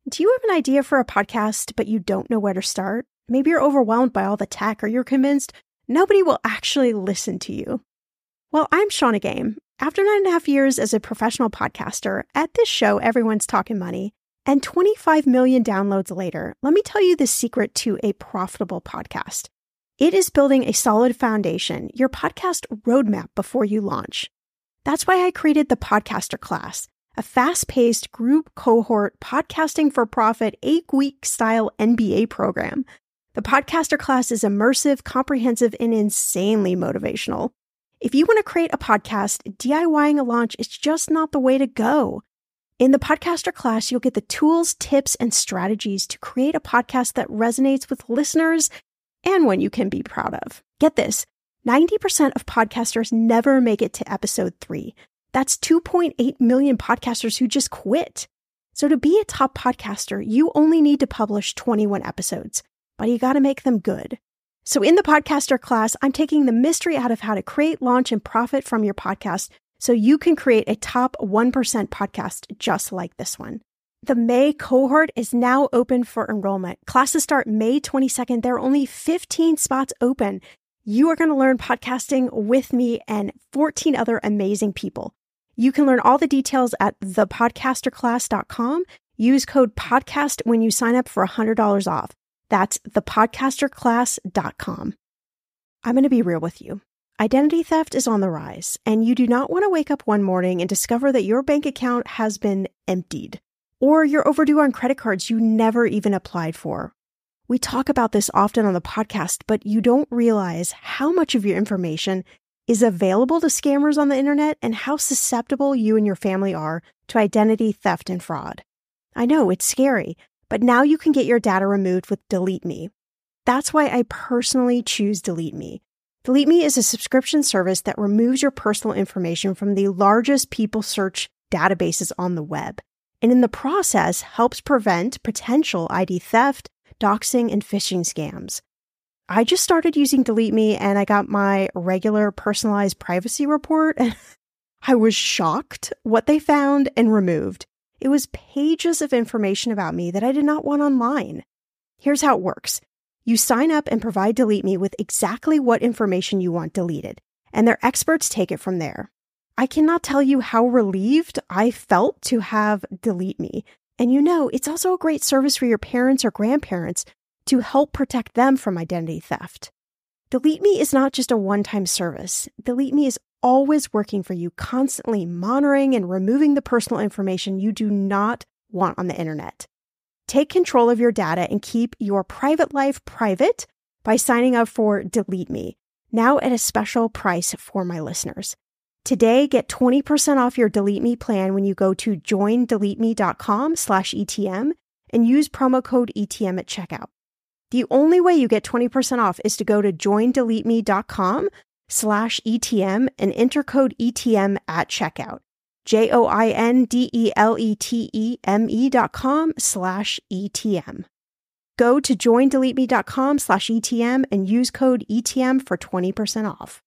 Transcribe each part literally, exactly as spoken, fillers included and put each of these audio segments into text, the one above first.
Do you have an idea for a podcast, but you don't know where to start? Maybe you're overwhelmed by all the tech, or you're convinced nobody will actually listen to you. Well, I'm Shannah Game. After nine and a half years as a professional podcaster, at this show, everyone's talking money, and twenty-five million downloads later, let me tell you the secret to a profitable podcast. It is building a solid foundation, your podcast roadmap before you launch. That's why I created the Podcaster Class, a fast-paced group cohort podcasting for profit eight-week style M B A program. The Podcaster Class is immersive, comprehensive, and insanely motivational. If you want to create a podcast, DIYing a launch is just not the way to go. In the Podcaster Class, you'll get the tools, tips, and strategies to create a podcast that resonates with listeners and one you can be proud of. Get this, ninety percent of podcasters never make it to episode three. That's two point eight million podcasters who just quit. So to be a top podcaster, you only need to publish twenty-one episodes, but you got to make them good. So in the Podcaster Class, I'm taking the mystery out of how to create, launch, and profit from your podcast so you can create a top one percent podcast just like this one. The May cohort is now open for enrollment. Classes start May twenty-second. There are only fifteen spots open. You are going to learn podcasting with me and fourteen other amazing people. You can learn all the details at the podcaster class dot com. Use code PODCAST when you sign up for one hundred dollars off. That's the podcaster class dot com. I'm going to be real with you. Identity theft is on the rise, and you do not want to wake up one morning and discover that your bank account has been emptied, or you're overdue on credit cards you never even applied for. We talk about this often on the podcast, but you don't realize how much of your information is available to scammers on the internet and how susceptible you and your family are to identity theft and fraud. I know it's scary, but now you can get your data removed with Delete Me. That's why I personally choose Delete Me. Delete Me is a subscription service that removes your personal information from the largest people search databases on the web, and in the process helps prevent potential I D theft, doxing, and phishing scams. I just started using Delete Me and I got my regular personalized privacy report and I was shocked what they found and removed. It was pages of information about me that I did not want online. Here's how it works. You sign up and provide Delete Me with exactly what information you want deleted, and their experts take it from there. I cannot tell you how relieved I felt to have Delete Me. And you know, it's also a great service for your parents or grandparents to help protect them from identity theft. Delete Me is not just a one-time service. Delete Me is always working for you, constantly monitoring and removing the personal information you do not want on the internet. Take control of your data and keep your private life private by signing up for Delete Me, now at a special price for my listeners. Today, get twenty percent off your Delete Me plan when you go to join delete me dot com slash E T M and use promo code E T M at checkout. The only way you get twenty percent off is to go to join delete me dot com slash E T M and enter code E T M at checkout. J O I N D E L E T E M E dot com slash E T M. Go to join delete me dot com slash E T M and use code E T M for twenty percent off.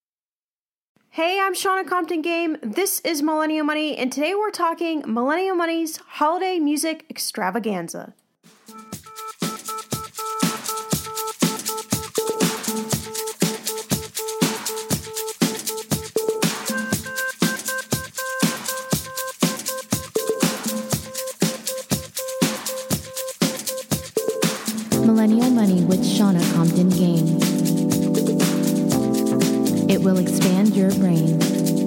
Hey, I'm Shannah Compton Game. This is Millennial Money, and today we're talking Millennial Money's holiday music extravaganza. Millennial Money with Shannah Compton Game. It will expand your brain.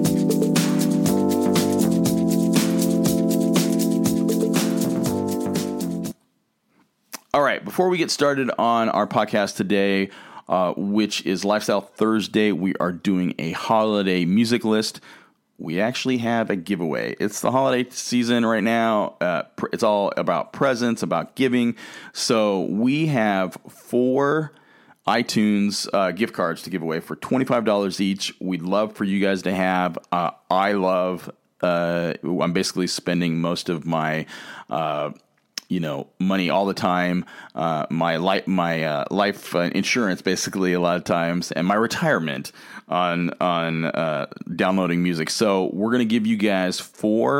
All right, before we get started on our podcast today, uh, which is Lifestyle Thursday, we are doing a holiday music list. We actually have a giveaway. It's the holiday season right now. Uh, pr- it's all about presents, about giving. So we have four iTunes uh, gift cards to give away for twenty-five dollars each. We'd love for you guys to have. Uh, I love, uh, I'm basically spending most of my, uh, you know, money all the time. Uh, my life, my uh, life uh, insurance, basically a lot of times, and my retirement on on uh, downloading music. So we're gonna give you guys four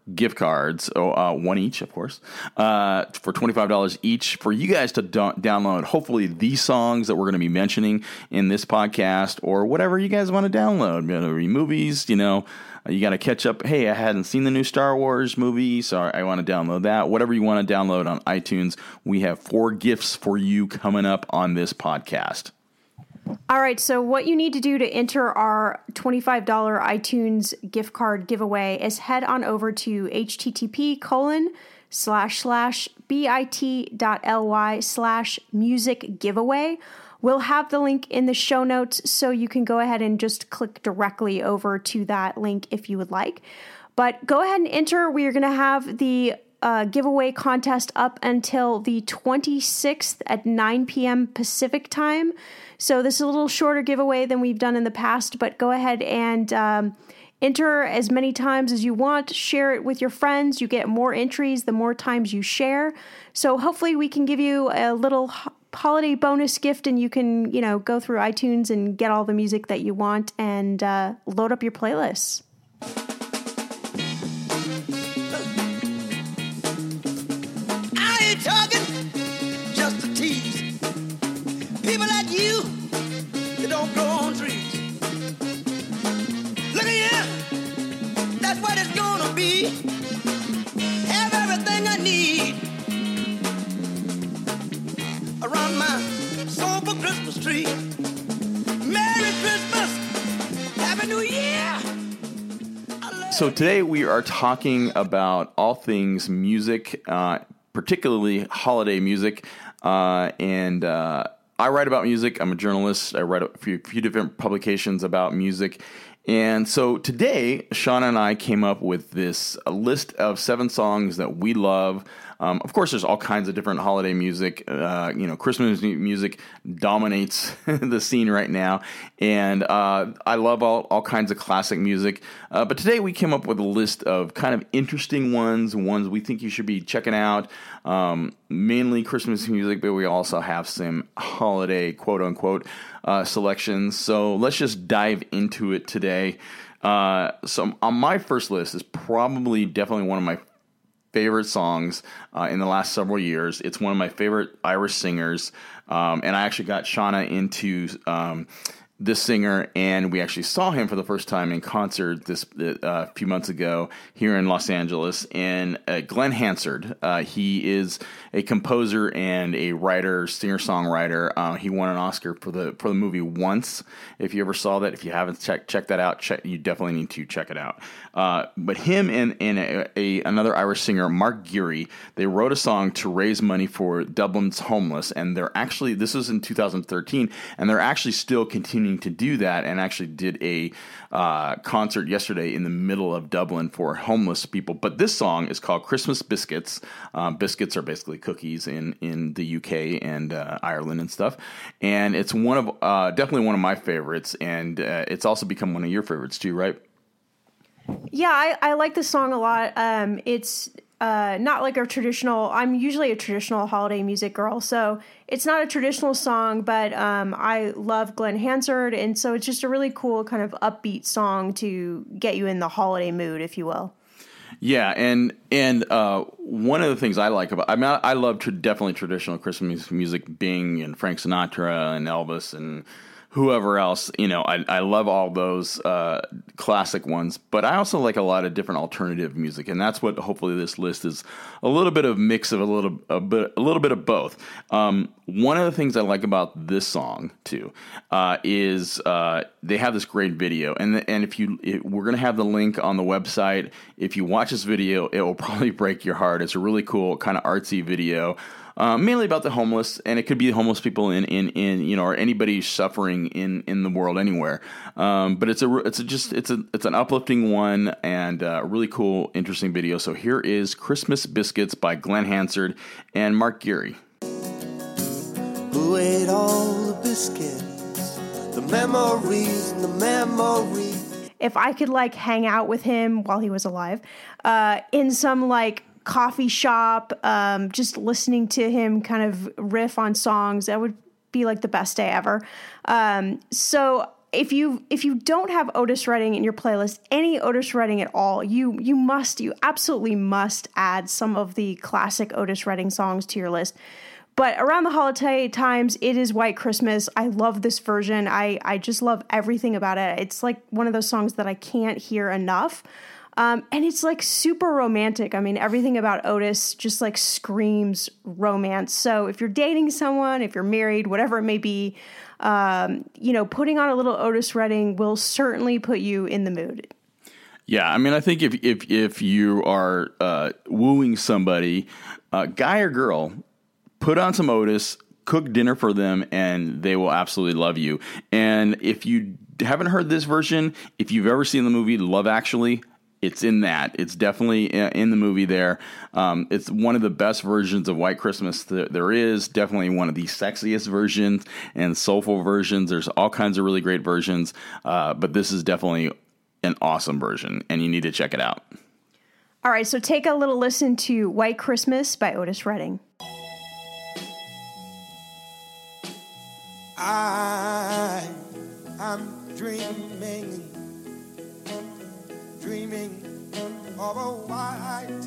gift cards, oh, uh, one each, of course, uh, for twenty-five dollars each for you guys to do- download. Hopefully these songs that we're going to be mentioning in this podcast, or whatever you guys want to download, you know, movies, you know, you got to catch up. Hey, I hadn't seen the new Star Wars movie, so I want to download that. Whatever you want to download on iTunes, we have four gifts for you coming up on this podcast. All right, so what you need to do to enter our twenty-five dollars iTunes gift card giveaway is head on over to http colon slash slash bit.ly slash music giveaway. We'll have the link in the show notes, so you can go ahead and just click directly over to that link if you would like. But go ahead and enter. We are going to have the uh, giveaway contest up until the twenty-sixth at nine p.m. Pacific time. So this is a little shorter giveaway than we've done in the past, but go ahead and um, enter as many times as you want. Share it with your friends. You get more entries the more times you share. So hopefully we can give you a little ho- holiday bonus gift, and you can, you know, go through iTunes and get all the music that you want and uh, load up your playlists. I ain't talking just to tease. People like you, they don't grow on trees. Look at you, that's what it's gonna be. Have everything I need around my sober Christmas tree. Merry Christmas, Happy New Year. So today we are talking about all things music, uh, particularly holiday music, uh, and uh, I write about music. I'm a journalist. I write a few, few different publications about music. And so today, Shauna and I came up with this a list of seven songs that we love. Um, of course, there's all kinds of different holiday music. Uh, you know, Christmas music dominates the scene right now. And uh, I love all, all kinds of classic music. Uh, but today we came up with a list of kind of interesting ones, ones we think you should be checking out. Um, mainly Christmas music, but we also have some holiday, quote unquote, uh, selections. So let's just dive into it today. Uh, so on my first list is probably definitely one of my favorite songs uh, in the last several years. It's one of my favorite Irish singers, um, and I actually got Shauna into um, this singer, and we actually saw him for the first time in concert this uh, a few months ago here in Los Angeles. And uh, Glenn Hansard, uh, he is a composer and a writer, singer-songwriter. Uh, he won an Oscar for the for the movie Once. If you ever saw that, if you haven't checked check that out, check, you definitely need to check it out. Uh, but him and, and a, a, another Irish singer, Mark Geary, they wrote a song to raise money for Dublin's homeless, and they're actually, this was in two thousand thirteen, and they're actually still continuing to do that, and actually did a uh, concert yesterday in the middle of Dublin for homeless people. But this song is called Christmas Biscuits. Um, biscuits are basically cookies in, in the U K and uh, Ireland and stuff, and it's one of uh, definitely one of my favorites, and uh, it's also become one of your favorites too, right? Yeah, I, I like this song a lot. Um, it's uh, not like a traditional, I'm usually a traditional holiday music girl, so it's not a traditional song, but um, I love Glenn Hansard, and so it's just a really cool kind of upbeat song to get you in the holiday mood, if you will. Yeah, and and uh, one of the things I like about, I mean, I, I love tra- definitely traditional Christmas music, Bing and Frank Sinatra and Elvis and whoever else, you know, I, I love all those uh, classic ones, but I also like a lot of different alternative music, and that's what hopefully this list is a little bit of mix of a little a bit a little bit of both. Um, one of the things I like about this song too uh, is uh, they have this great video, and and if you it, we're gonna have the link on the website. If you watch this video, it will probably break your heart. It's a really cool kind of artsy video. Uh, mainly about the homeless, and it could be homeless people in, in, in you know, or anybody suffering in, in the world anywhere. Um, but it's a it's a just it's a it's an uplifting one, and a uh, really cool, interesting video. So here is Christmas Biscuits by Glenn Hansard and Mark Geary. Who ate all the biscuits? The memories and the memories. If I could like hang out with him while he was alive, uh, in some like coffee shop, um, just listening to him kind of riff on songs, that would be like the best day ever. Um, so if you if you don't have Otis Redding in your playlist, any Otis Redding at all, you you must, you absolutely must add some of the classic Otis Redding songs to your list. But around the holiday times, it is White Christmas. I love this version. I, I just love everything about it. It's like one of those songs that I can't hear enough. Um, and it's like super romantic. I mean, everything about Otis just like screams romance. So if you're dating someone, if you're married, whatever it may be, um, you know, putting on a little Otis Redding will certainly put you in the mood. Yeah, I mean, I think if if if you are uh, wooing somebody, uh, guy or girl, put on some Otis, cook dinner for them, and they will absolutely love you. And if you haven't heard this version, if you've ever seen the movie Love Actually, it's in that. It's definitely in the movie there. Um, it's one of the best versions of White Christmas that there is. Definitely one of the sexiest versions and soulful versions. There's all kinds of really great versions, uh, but this is definitely an awesome version, and you need to check it out. All right, so take a little listen to White Christmas by Otis Redding. I am dreaming, dreaming of a white,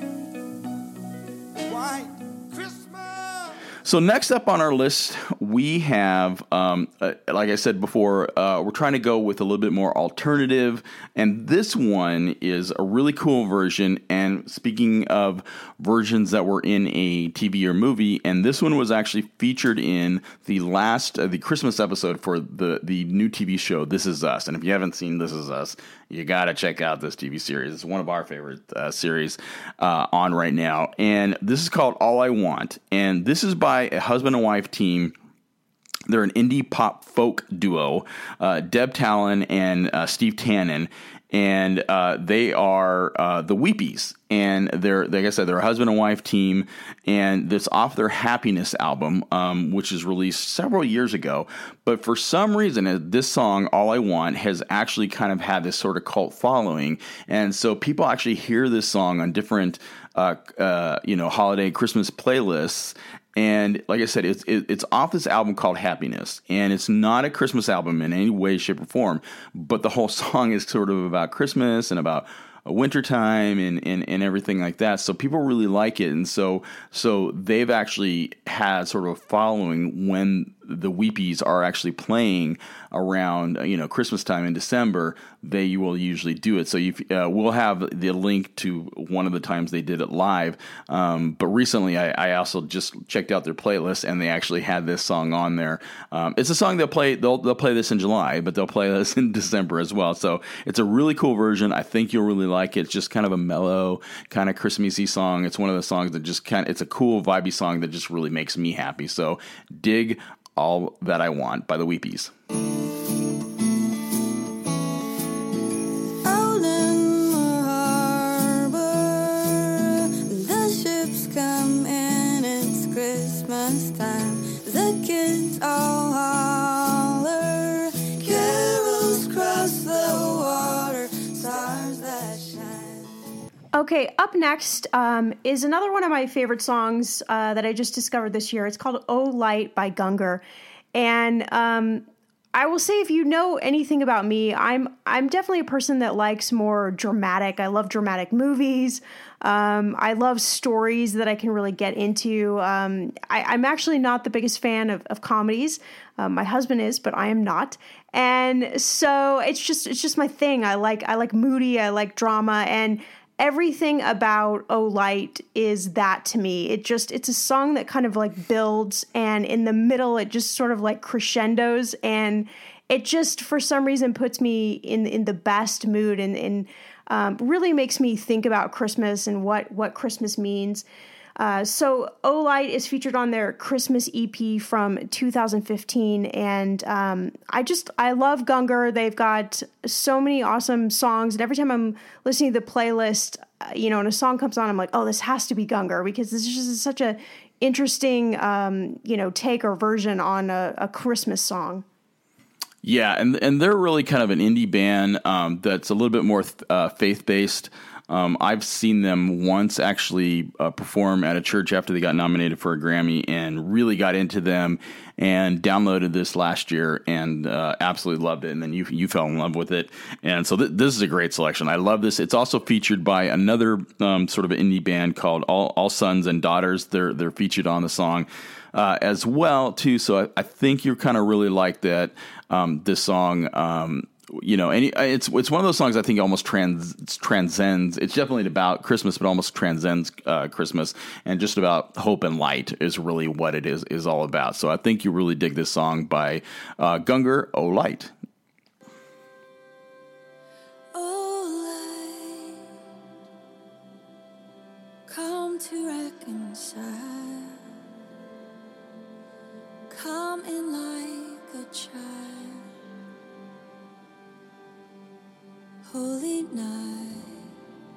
white Christmas. So next up on our list, we have, um, uh, like I said before, uh, we're trying to go with a little bit more alternative, and this one is a really cool version. And speaking of versions that were in a T V or movie, and this one was actually featured in the last, uh, the Christmas episode for the, the new T V show, This Is Us. And if you haven't seen This Is Us, you got to check out this T V series. It's one of our favorite uh, series uh, on right now. And this is called All I Want. And this is by a husband and wife team. They're an indie pop folk duo, uh, Deb Talon and uh, Steve Tannen. And uh, they are uh, the Weepies. And they're, like I said, they're a husband and wife team. And it's off their Happiness album, um, which is released several years ago. But for some reason, this song, All I Want, has actually kind of had this sort of cult following. And so people actually hear this song on different, uh, uh, you know, holiday Christmas playlists. And like I said, it's it, it's off this album called Happiness, and it's not a Christmas album in any way, shape, or form. But the whole song is sort of about Christmas and about a wintertime and, and, and everything like that. So people really like it, and so so they've actually had sort of a following when the Weepies are actually playing around, you know, Christmas time in December. They will usually do it. So you, uh, we'll have the link to one of the times they did it live. Um, but recently, I, I also just checked out their playlist, and they actually had this song on there. Um, it's a song they'll play. They'll they'll play this in July, but they'll play this in December as well. So it's a really cool version. I think you'll really like it. It's just kind of a mellow, kind of Christmassy song. It's one of the songs that just kind of, it's a cool, vibey song that just really makes me happy. So dig All That I Want by the Weepies. Out in the harbor, the ships come in, it's Christmas time. The kids all holler, carols cross the water, stars that shine. Okay, up next um, is another one of my favorite songs uh, that I just discovered this year. It's called Oh Light by Gungor. And um, I will say, if you know anything about me, I'm I'm definitely a person that likes more dramatic. I love dramatic movies. Um, I love stories that I can really get into. Um, I, I'm actually not the biggest fan of, of comedies. Um, my husband is, but I am not. And so it's just it's just my thing. I like I like moody. I like drama, and everything about Oh Light is that to me. It just, it's a song that kind of like builds, and in the middle, it just sort of like crescendos, and it just, for some reason, puts me in in the best mood, and, and um, really makes me think about Christmas and what, what Christmas means. Uh, so Oh Light is featured on their Christmas E P from two thousand fifteen, and um, I just, I love Gungor. They've got so many awesome songs, and every time I'm listening to the playlist, uh, you know, and a song comes on, I'm like, oh, this has to be Gungor, because this is just such a interesting, um, you know, take or version on a, a Christmas song. Yeah, and and they're really kind of an indie band um, that's a little bit more uh, faith-based. Um, I've seen them once actually uh, perform at a church after they got nominated for a Grammy, and really got into them and downloaded this last year and uh, absolutely loved it. And then you you fell in love with it. And so th- this is a great selection. I love this. It's also featured by another um, sort of indie band called All, All Sons and Daughters. They're they're featured on the song uh, as well too. So I, I think you're kind of really like that. Um, this song. Um, You know, and it's it's one of those songs I think almost trans, transcends. It's definitely about Christmas, but almost transcends uh, Christmas, and just about hope and light is really what it is is all about. So I think you really dig this song by uh, Gungor, "Oh Light." Oh, light, come to reconcile, come in like a child. Holy night,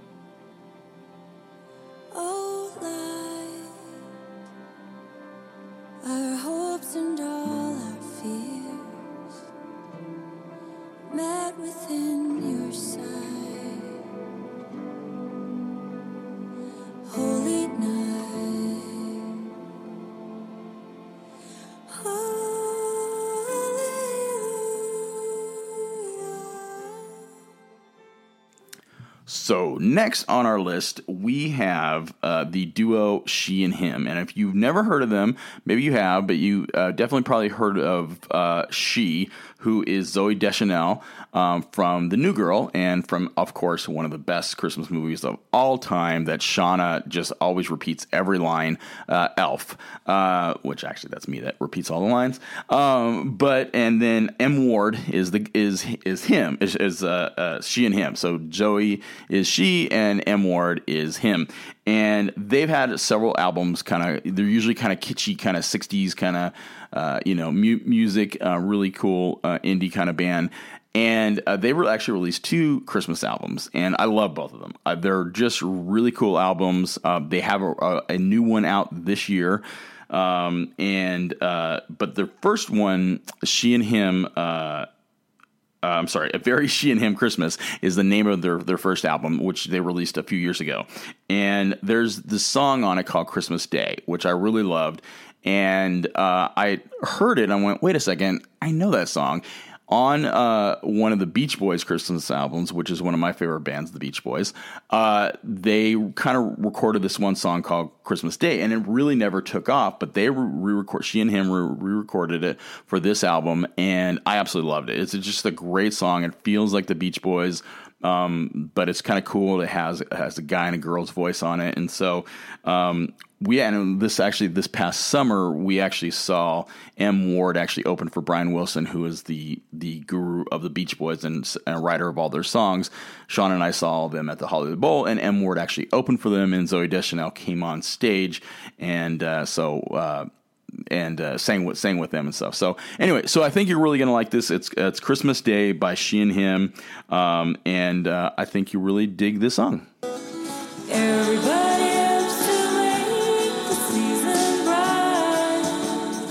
oh light, our hopes and all our fears met within your sight. Holy night, hallelujah. So next on our list, we have uh, the duo She and Him. And if you've never heard of them, maybe you have, but you uh, definitely probably heard of uh, She, who is Zoe Deschanel um, from The New Girl, and from, of course, one of the best Christmas movies of all time that Shauna just always repeats every line, uh, Elf, uh, which actually that's me that repeats all the lines. Um, but and then M. Ward is the is is him is, is uh, uh, She and Him. So Zoe is she and M. Ward is him. And they've had several albums, kind of, they're usually kind of kitschy, kind of sixties kind of, uh, you know, mu- music, uh, really cool uh, indie kind of band. And uh, they were actually released two Christmas albums, and I love both of them. Uh, they're just really cool albums. Uh, they have a, a, a new one out this year. Um, and uh, but their first one, She and Him, uh, Uh, I'm sorry, A Very She and Him Christmas is the name of their, their first album, which they released a few years ago. And there's this song on it called Christmas Day, which I really loved. And uh, I heard it and I went, wait a second, I know that song. On uh, one of the Beach Boys Christmas albums, which is one of my favorite bands, the Beach Boys, uh, they kind of recorded this one song called Christmas Day, and it really never took off, but they re-record, She and Him re-recorded it for this album, and I absolutely loved it. It's just a great song. It feels like the Beach Boys, um, but it's kind of cool. It has, it has a guy and a girl's voice on it, and so um, we and this actually this past summer we actually saw M. Ward actually open for Brian Wilson, who is the the guru of the Beach Boys and, and a writer of all their songs. Sean and I saw them at the Hollywood Bowl, and M. Ward actually opened for them, and Zoe Deschanel came on stage, and uh, so. Uh, and uh, sang with sang with them and stuff. So anyway, so I think you're really gonna like this. It's it's Christmas Day by She and Him, um, and uh, I think you really dig this song. Everybody helps to make the season bright.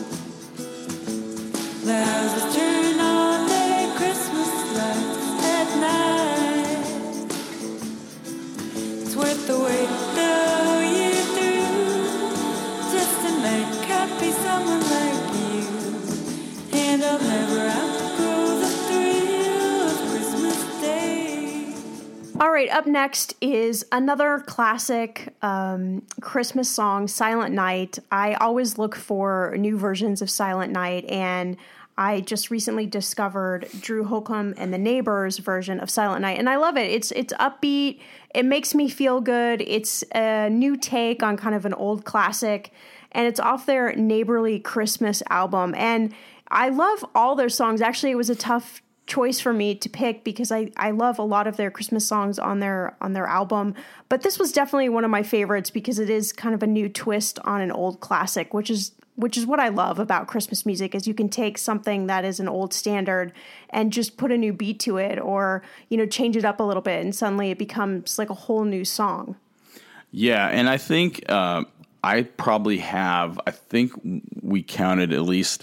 Let's turn on their Christmas lights at night. It's worth the wait the year through, just to make happy someone like you. And I'll never outgrow the thrill of Christmas Day. All right, up next is another classic um, Christmas song, Silent Night. I always look for new versions of Silent Night, and I just recently discovered Drew Holcomb and the Neighbors version of Silent Night, and I love it. It's it's upbeat. It makes me feel good. It's a new take on kind of an old classic, and it's off their Neighborly Christmas album. And I love all their songs. Actually, it was a tough choice for me to pick because I, I love a lot of their Christmas songs on their on their album. But this was definitely one of my favorites because it is kind of a new twist on an old classic, which is which is what I love about Christmas music, is you can take something that is an old standard and just put a new beat to it, or, you know, change it up a little bit, and suddenly it becomes like a whole new song. Yeah, and I think uh, I probably have, I think we counted at least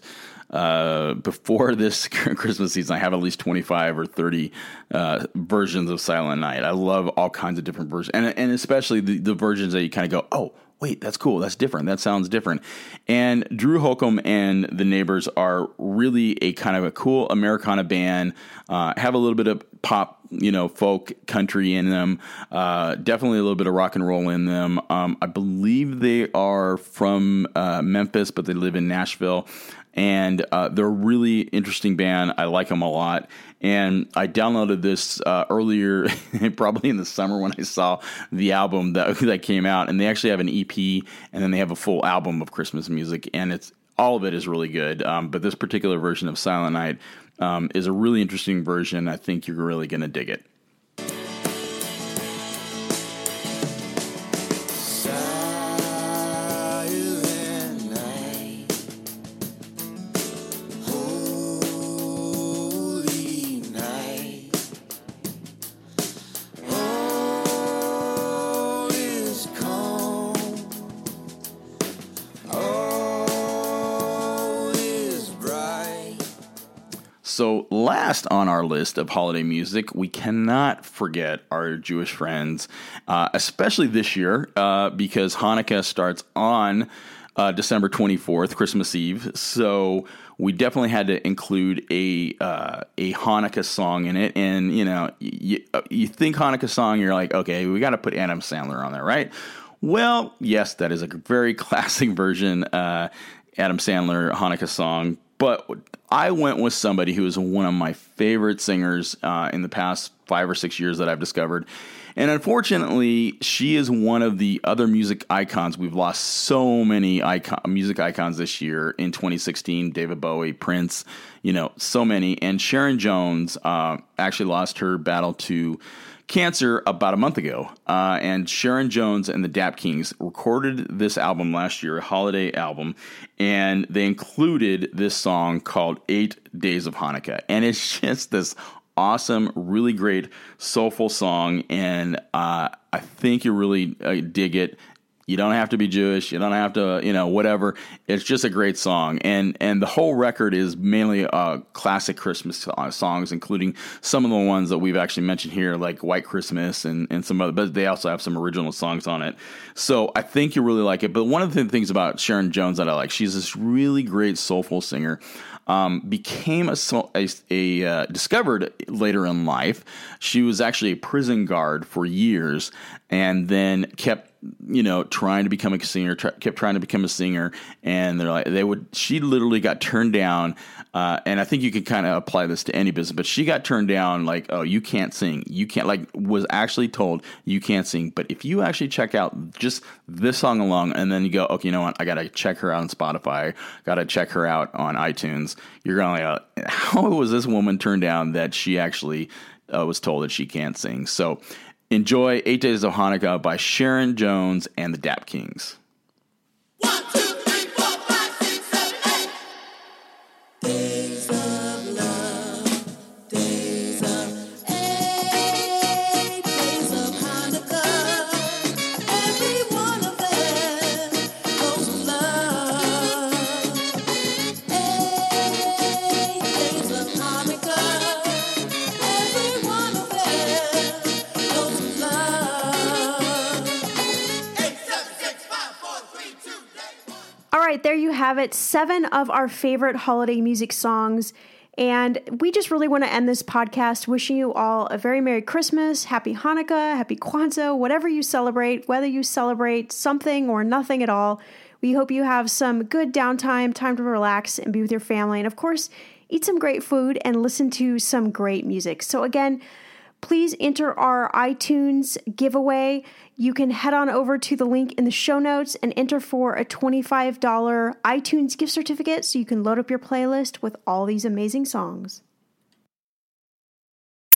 uh, before this Christmas season, I have at least twenty-five or thirty uh, versions of Silent Night. I love all kinds of different versions, and and especially the, the versions that you kind of go, oh, wait, that's cool. That's different. That sounds different. And Drew Holcomb and the Neighbors are really a kind of a cool Americana band, uh, have a little bit of pop, you know, folk country in them, uh, definitely a little bit of rock and roll in them. Um, I believe they are from uh, Memphis, but they live in Nashville. And uh, they're a really interesting band. I like them a lot. And I downloaded this uh, earlier, probably in the summer when I saw the album that, that came out. And they actually have an E P, and then they have a full album of Christmas music. And it's all of it is really good. Um, but this particular version of Silent Night um, is a really interesting version. I think you're really going to dig it. So last on our list of holiday music, we cannot forget our Jewish friends, uh, especially this year, uh, because Hanukkah starts on uh, December twenty-fourth, Christmas Eve. So we definitely had to include a uh, a Hanukkah song in it. And, you know, you, you think Hanukkah song, you're like, okay, we got to put Adam Sandler on there, right? Well, yes, that is a very classic version, uh, Adam Sandler Hanukkah song. But I went with somebody who is one of my favorite singers uh, in the past five or six years that I've discovered. And unfortunately, she is one of the other music icons. We've lost so many icon, music icons this year. In twenty sixteen, David Bowie, Prince, you know, so many. And Sharon Jones uh, actually lost her battle to cancer about a month ago. Uh, and Sharon Jones and the Dap Kings recorded this album last year, a holiday album, and they included this song called Eight Days of Hanukkah. And it's just this awesome, really great, soulful song, and uh, I think you really uh, dig it. You don't have to be Jewish. You don't have to, you know, whatever. It's just a great song. And and the whole record is mainly uh, classic Christmas songs, including some of the ones that we've actually mentioned here, like White Christmas and, and some other, but they also have some original songs on it. So I think you really like it. But one of the things about Sharon Jones that I like, she's this really great soulful singer. Um, became a, a, a uh, discovered later in life. She was actually a prison guard for years, and then kept, you know, trying to become a singer, try, kept trying to become a singer. And they're like, they would, she literally got turned down. Uh, and I think you could kind of apply this to any business, but she got turned down like, oh, you can't sing. You can't, like, was actually told you can't sing. But if you actually check out just this song alone, and then you go, okay, you know what? I got to check her out on Spotify. Got to check her out on iTunes. You're going like, how was this woman turned down that she actually uh, was told that she can't sing? So enjoy Eight Days of Hanukkah by Sharon Jones and the Dap Kings. One, two, three, four, five, six, seven, eight. Days of love, days of eight, days of Hanukkah. Every one of them goes with love. Eight days of Hanukkah. Every one of them goes with love. Eight, seven, six, five, four, three, two, day one. All right, there you have it. Seven of our favorite holiday music songs. And we just really want to end this podcast wishing you all a very Merry Christmas, Happy Hanukkah, Happy Kwanzaa, whatever you celebrate, whether you celebrate something or nothing at all. We hope you have some good downtime, time to relax and be with your family. And of course, eat some great food and listen to some great music. So again, please enter our iTunes giveaway. You can head on over to the link in the show notes and enter for a twenty-five dollars iTunes gift certificate so you can load up your playlist with all these amazing songs.